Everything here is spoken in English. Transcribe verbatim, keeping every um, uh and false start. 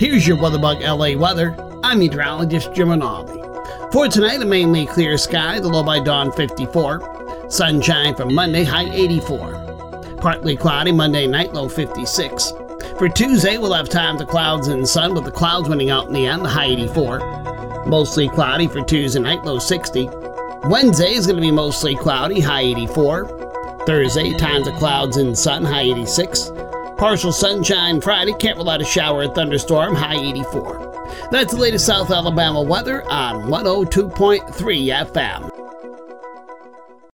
Here's your WeatherBug L A weather. I'm meteorologist Jim Rinaldi. For tonight, a mainly clear sky, the low by dawn fifty-four. Sunshine for Monday, high eighty-four. Partly cloudy Monday night, low fifty-six. For Tuesday, we'll have time to clouds and sun with the clouds winning out in the end, high eighty-four. Mostly cloudy for Tuesday night, low sixty. Wednesday is going to be mostly cloudy, high eighty-four. Thursday, times of clouds and sun, high eighty-six. Partial sunshine Friday, can't rule out a shower or thunderstorm, high eighty-four. That's the latest South Alabama weather on one oh two point three F M.